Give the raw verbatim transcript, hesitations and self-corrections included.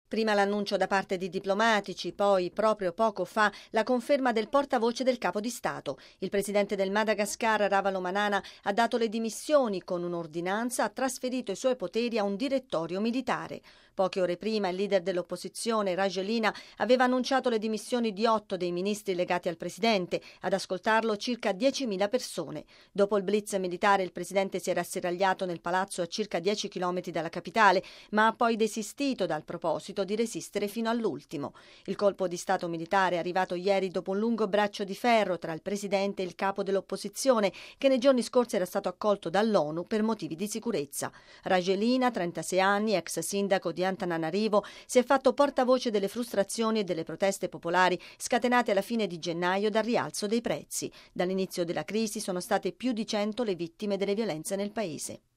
Prima l'annuncio da parte di diplomatici, poi, proprio poco fa, la conferma del portavoce del capo di Stato. Il presidente del Madagascar, Ravalomanana, ha dato le dimissioni con un'ordinanza, ha trasferito i suoi poteri a un direttorio militare. Poche ore prima il leader dell'opposizione, Rajoelina, aveva annunciato le dimissioni di otto dei ministri legati al presidente, ad ascoltarlo circa diecimila persone. Dopo il blitz militare il presidente si era asserragliato nel palazzo a circa dieci chilometri dalla capitale, ma ha poi desistito dal proposito di resistere fino all'ultimo. Il colpo di stato militare è arrivato ieri dopo un lungo braccio di ferro tra il presidente e il capo dell'opposizione, che nei giorni scorsi era stato accolto dall'ONU per motivi di sicurezza. Rajoelina, trentasei anni, ex sindaco di Antananarivo, si è fatto portavoce delle frustrazioni e delle proteste popolari scatenate alla fine di gennaio dal rialzo dei prezzi. Dall'inizio della crisi sono state più di cento le vittime delle violenze nel paese.